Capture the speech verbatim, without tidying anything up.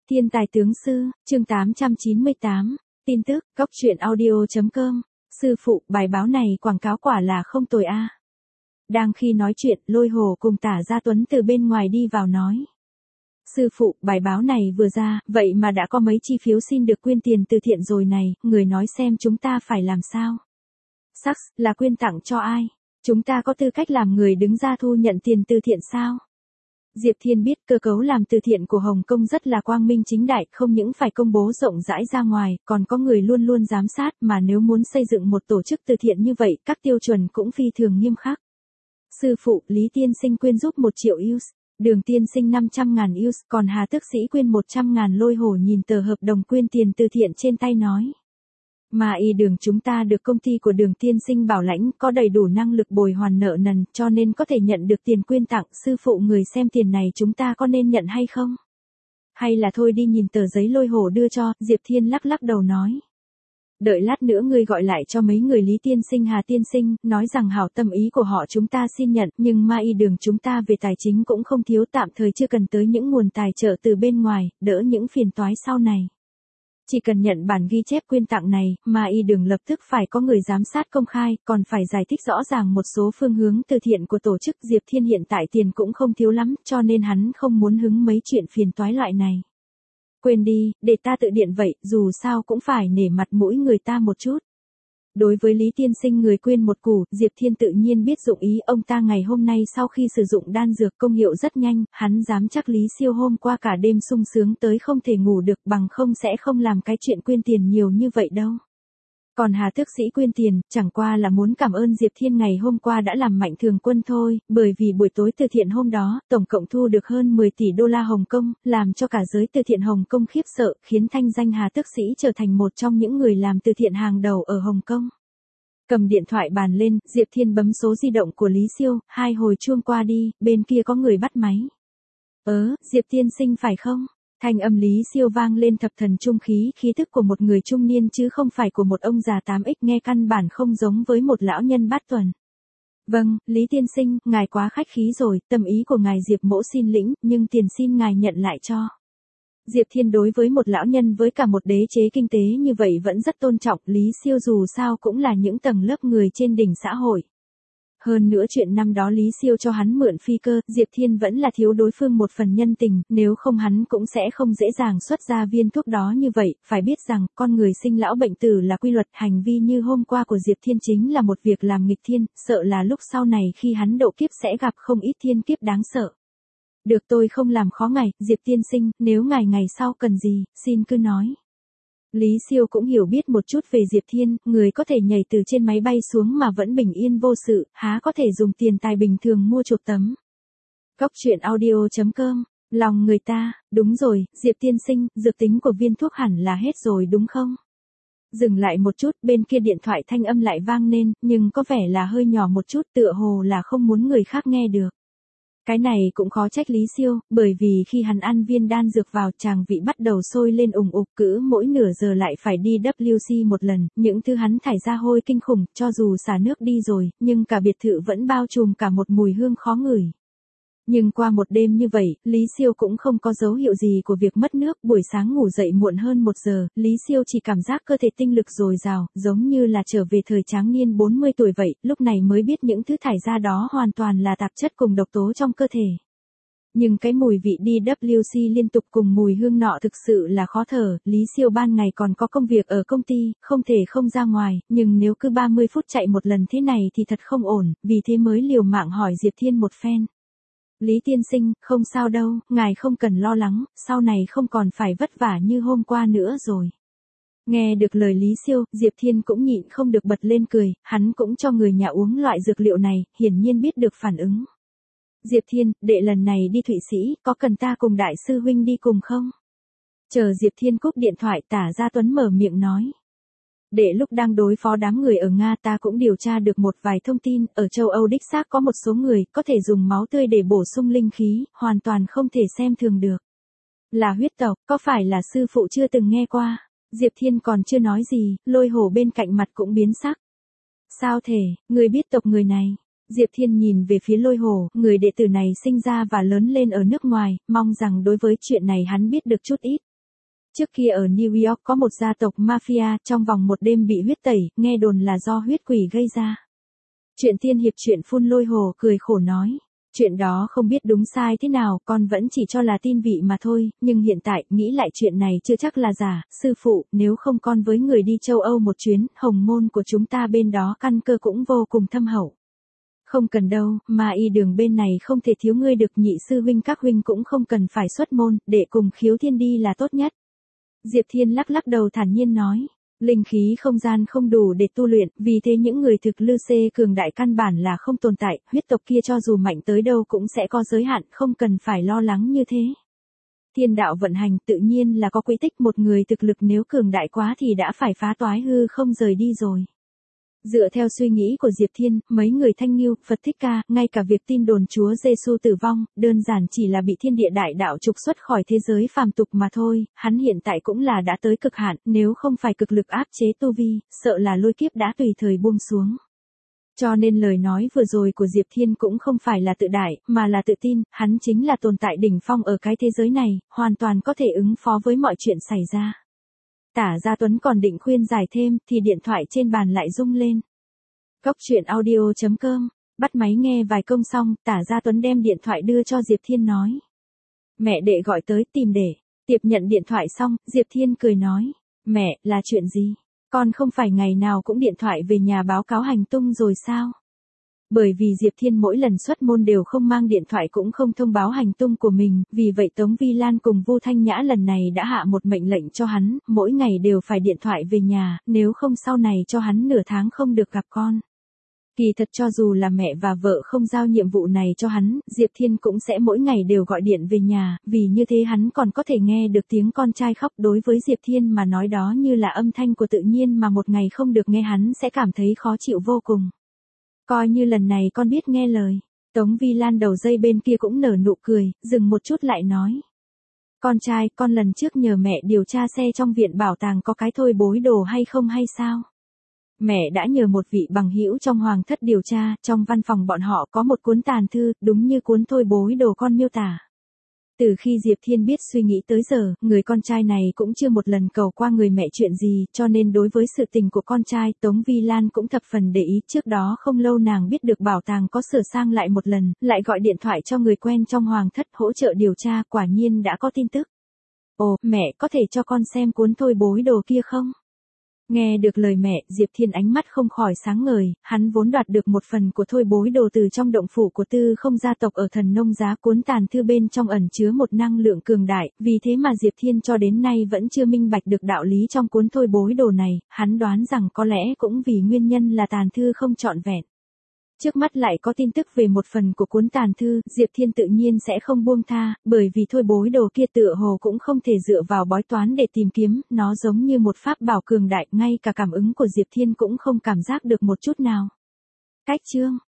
Thiên tài tướng sư, chương tám trăm chín mươi tám, tin tức, góc truyện audio chấm com. Sư phụ, bài báo này quảng cáo quả là không tồi a. Đang khi nói chuyện, Lôi Hồ cùng Tả Gia Tuấn từ bên ngoài đi vào nói. Sư phụ, bài báo này vừa ra, vậy mà đã có mấy chi phiếu xin được quyên tiền từ thiện rồi này, người nói xem chúng ta phải làm sao? Sắc, là quyên tặng cho ai? Chúng ta có tư cách làm người đứng ra thu nhận tiền từ thiện sao? Diệp Thiên biết cơ cấu làm từ thiện của Hồng Kông rất là quang minh chính đại, không những phải công bố rộng rãi ra ngoài, còn có người luôn luôn giám sát, mà nếu muốn xây dựng một tổ chức từ thiện như vậy, các tiêu chuẩn cũng phi thường nghiêm khắc. Sư phụ, Lý Tiên Sinh quyên giúp một triệu u ét, Đường Tiên Sinh năm trăm ngàn u ét, còn Hà Tước Sĩ quyên một trăm ngàn. Lôi Hổ nhìn tờ hợp đồng quyên tiền từ thiện trên tay nói. Mà y Đường chúng ta được công ty của Đường Tiên Sinh bảo lãnh, có đầy đủ năng lực bồi hoàn nợ nần, cho nên có thể nhận được tiền quyên tặng. Sư phụ, người xem tiền này chúng ta có nên nhận hay không? Hay là thôi đi nhìn tờ giấy Lôi Hổ đưa cho. Diệp Thiên lắc lắc đầu nói. Đợi lát nữa ngươi gọi lại cho mấy người Lý Tiên Sinh Hà Tiên Sinh, nói rằng hảo tâm ý của họ chúng ta xin nhận, nhưng mà y Đường chúng ta về tài chính cũng không thiếu, tạm thời chưa cần tới những nguồn tài trợ từ bên ngoài, đỡ những phiền toái sau này. Chỉ cần nhận bản ghi chép quyên tặng này, mà y Đường lập tức phải có người giám sát công khai, còn phải giải thích rõ ràng một số phương hướng từ thiện của tổ chức. Diệp Thiên hiện tại tiền cũng không thiếu lắm, cho nên hắn không muốn hứng mấy chuyện phiền toái loại này. Quên đi, để ta tự điện vậy, dù sao cũng phải nể mặt mũi người ta một chút. Đối với Lý Tiên Sinh người quyên một củ, Diệp Thiên tự nhiên biết dụng ý ông ta. Ngày hôm nay sau khi sử dụng đan dược công hiệu rất nhanh, hắn dám chắc Lý Siêu hôm qua cả đêm sung sướng tới không thể ngủ được, bằng không sẽ không làm cái chuyện quyên tiền nhiều như vậy đâu. Còn Hà Tước Sĩ quyên tiền, chẳng qua là muốn cảm ơn Diệp Thiên ngày hôm qua đã làm mạnh thường quân thôi, bởi vì buổi tối từ thiện hôm đó, tổng cộng thu được hơn mười tỷ đô la Hồng Kông, làm cho cả giới từ thiện Hồng Kông khiếp sợ, khiến thanh danh Hà Tước Sĩ trở thành một trong những người làm từ thiện hàng đầu ở Hồng Kông. Cầm điện thoại bàn lên, Diệp Thiên bấm số di động của Lý Siêu, hai hồi chuông qua đi, bên kia có người bắt máy. Ớ, Diệp Tiên Sinh phải không? Thanh âm Lý Siêu vang lên thập thần trung khí, khí thức của một người trung niên chứ không phải của một ông già tám x, nghe căn bản không giống với một lão nhân bát tuần. Vâng, Lý Tiên Sinh, ngài quá khách khí rồi, tâm ý của ngài Diệp mỗ xin lĩnh, nhưng tiền xin ngài nhận lại cho. Diệp Thiên đối với một lão nhân với cả một đế chế kinh tế như vậy vẫn rất tôn trọng. Lý Siêu dù sao cũng là những tầng lớp người trên đỉnh xã hội. Hơn nữa chuyện năm đó Lý Siêu cho hắn mượn phi cơ, Diệp Thiên vẫn là thiếu đối phương một phần nhân tình, nếu không hắn cũng sẽ không dễ dàng xuất ra viên thuốc đó như vậy. Phải biết rằng, con người sinh lão bệnh tử là quy luật, hành vi như hôm qua của Diệp Thiên chính là một việc làm nghịch thiên, sợ là lúc sau này khi hắn độ kiếp sẽ gặp không ít thiên kiếp đáng sợ. Được, tôi không làm khó ngài, Diệp Tiên Sinh, nếu ngài ngày sau cần gì, xin cứ nói. Lý Siêu cũng hiểu biết một chút về Diệp Thiên, người có thể nhảy từ trên máy bay xuống mà vẫn bình yên vô sự, há có thể dùng tiền tài bình thường mua chuộc tấm. Góc truyện audio chấm com, lòng người ta, đúng rồi, Diệp Tiên Sinh, dược tính của viên thuốc hẳn là hết rồi đúng không? Dừng lại một chút, bên kia điện thoại thanh âm lại vang lên, nhưng có vẻ là hơi nhỏ một chút, tựa hồ là không muốn người khác nghe được. Cái này cũng khó trách Lý Siêu, bởi vì khi hắn ăn viên đan dược vào, tràng vị bắt đầu sôi lên ùng ục, cứ mỗi nửa giờ lại phải đi vê kép xê một lần, những thứ hắn thải ra hôi kinh khủng, cho dù xả nước đi rồi, nhưng cả biệt thự vẫn bao trùm cả một mùi hương khó ngửi. Nhưng qua một đêm như vậy, Lý Siêu cũng không có dấu hiệu gì của việc mất nước. Buổi sáng ngủ dậy muộn hơn một giờ, Lý Siêu chỉ cảm giác cơ thể tinh lực dồi dào, giống như là trở về thời tráng niên bốn mươi tuổi vậy, lúc này mới biết những thứ thải ra đó hoàn toàn là tạp chất cùng độc tố trong cơ thể. Nhưng cái mùi vị đi vê kép xê liên tục cùng mùi hương nọ thực sự là khó thở. Lý Siêu ban ngày còn có công việc ở công ty, không thể không ra ngoài, nhưng nếu cứ ba mươi phút chạy một lần thế này thì thật không ổn, vì thế mới liều mạng hỏi Diệp Thiên một phen. Lý Tiên Sinh, không sao đâu, ngài không cần lo lắng, sau này không còn phải vất vả như hôm qua nữa rồi. Nghe được lời Lý Siêu, Diệp Thiên cũng nhịn không được bật lên cười, hắn cũng cho người nhà uống loại dược liệu này, hiển nhiên biết được phản ứng. Diệp Thiên, đệ lần này đi Thụy Sĩ, có cần ta cùng đại sư huynh đi cùng không? Chờ Diệp Thiên cúp điện thoại, Tả Gia Tuấn mở miệng nói. Để lúc đang đối phó đám người ở Nga ta cũng điều tra được một vài thông tin, ở châu Âu đích xác có một số người có thể dùng máu tươi để bổ sung linh khí, hoàn toàn không thể xem thường được. Là huyết tộc, có phải là sư phụ chưa từng nghe qua? Diệp Thiên còn chưa nói gì, Lôi Hổ bên cạnh mặt cũng biến sắc. Sao thể, người biết tộc người này? Diệp Thiên nhìn về phía Lôi Hổ, người đệ tử này sinh ra và lớn lên ở nước ngoài, mong rằng đối với chuyện này hắn biết được chút ít. Trước kia ở New York có một gia tộc mafia trong vòng một đêm bị huyết tẩy, nghe đồn là do huyết quỷ gây ra. Chuyện tiên hiệp chuyện phun lôi hồ cười khổ nói. Chuyện đó không biết đúng sai thế nào, con vẫn chỉ cho là tin vị mà thôi, nhưng hiện tại, nghĩ lại chuyện này chưa chắc là giả, sư phụ, nếu không con với người đi châu Âu một chuyến, hồng môn của chúng ta bên đó căn cơ cũng vô cùng thâm hậu. Không cần đâu, mà y đường bên này không thể thiếu ngươi được, nhị sư huynh các huynh cũng không cần phải xuất môn, để cùng khiếu thiên đi là tốt nhất. Diệp Thiên lắc lắc đầu thản nhiên nói. Linh khí không gian không đủ để tu luyện, vì thế những người thực lư xê cường đại căn bản là không tồn tại, huyết tộc kia cho dù mạnh tới đâu cũng sẽ có giới hạn, không cần phải lo lắng như thế. Thiên đạo vận hành tự nhiên là có quy tích, một người thực lực nếu cường đại quá thì đã phải phá toái hư không rời đi rồi. Dựa theo suy nghĩ của Diệp Thiên, mấy người Thanh Nghiêu, Phật Thích Ca, ngay cả việc tin đồn Chúa Giêsu tử vong, đơn giản chỉ là bị thiên địa đại đạo trục xuất khỏi thế giới phàm tục mà thôi, hắn hiện tại cũng là đã tới cực hạn, nếu không phải cực lực áp chế tu vi, sợ là lôi kiếp đã tùy thời buông xuống. Cho nên lời nói vừa rồi của Diệp Thiên cũng không phải là tự đại, mà là tự tin, hắn chính là tồn tại đỉnh phong ở cái thế giới này, hoàn toàn có thể ứng phó với mọi chuyện xảy ra. Tả Gia Tuấn còn định khuyên giải thêm, thì điện thoại trên bàn lại rung lên. Cốc truyện audio chấm com, bắt máy nghe vài câu xong, Tả Gia Tuấn đem điện thoại đưa cho Diệp Thiên nói. Mẹ đệ gọi tới tìm để. Tiệp nhận điện thoại xong, Diệp Thiên cười nói. Mẹ, là chuyện gì? Con không phải ngày nào cũng điện thoại về nhà báo cáo hành tung rồi sao? Bởi vì Diệp Thiên mỗi lần xuất môn đều không mang điện thoại cũng không thông báo hành tung của mình, vì vậy Tống Vi Lan cùng Vu Thanh Nhã lần này đã hạ một mệnh lệnh cho hắn, mỗi ngày đều phải điện thoại về nhà, nếu không sau này cho hắn nửa tháng không được gặp con. Kỳ thật cho dù là mẹ và vợ không giao nhiệm vụ này cho hắn, Diệp Thiên cũng sẽ mỗi ngày đều gọi điện về nhà, vì như thế hắn còn có thể nghe được tiếng con trai khóc. Đối với Diệp Thiên mà nói đó như là âm thanh của tự nhiên mà một ngày không được nghe hắn sẽ cảm thấy khó chịu vô cùng. Coi như lần này con biết nghe lời. Tống Vi Lan đầu dây bên kia cũng nở nụ cười, dừng một chút lại nói. Con trai, con lần trước nhờ mẹ điều tra xe trong viện bảo tàng có cái thôi bối đồ hay không hay sao? Mẹ đã nhờ một vị bằng hữu trong hoàng thất điều tra, trong văn phòng bọn họ có một cuốn tàn thư, đúng như cuốn thôi bối đồ con miêu tả. Từ khi Diệp Thiên biết suy nghĩ tới giờ, người con trai này cũng chưa một lần cầu qua người mẹ chuyện gì, cho nên đối với sự tình của con trai, Tống Vi Lan cũng thập phần để ý. Trước đó không lâu nàng biết được bảo tàng có sửa sang lại một lần, lại gọi điện thoại cho người quen trong hoàng thất hỗ trợ điều tra, quả nhiên đã có tin tức. Ồ, mẹ có thể cho con xem cuốn thôi bối đồ kia không? Nghe được lời mẹ, Diệp Thiên ánh mắt không khỏi sáng ngời, hắn vốn đoạt được một phần của thôi bối đồ từ trong động phủ của Tư Không gia tộc ở Thần Nông Giá, cuốn tàn thư bên trong ẩn chứa một năng lượng cường đại, vì thế mà Diệp Thiên cho đến nay vẫn chưa minh bạch được đạo lý trong cuốn thôi bối đồ này, hắn đoán rằng có lẽ cũng vì nguyên nhân là tàn thư không trọn vẹn. Trước mắt lại có tin tức về một phần của cuốn tàn thư, Diệp Thiên tự nhiên sẽ không buông tha, bởi vì thôi bối đồ kia tựa hồ cũng không thể dựa vào bói toán để tìm kiếm, nó giống như một pháp bảo cường đại, ngay cả cảm ứng của Diệp Thiên cũng không cảm giác được một chút nào. Cách chương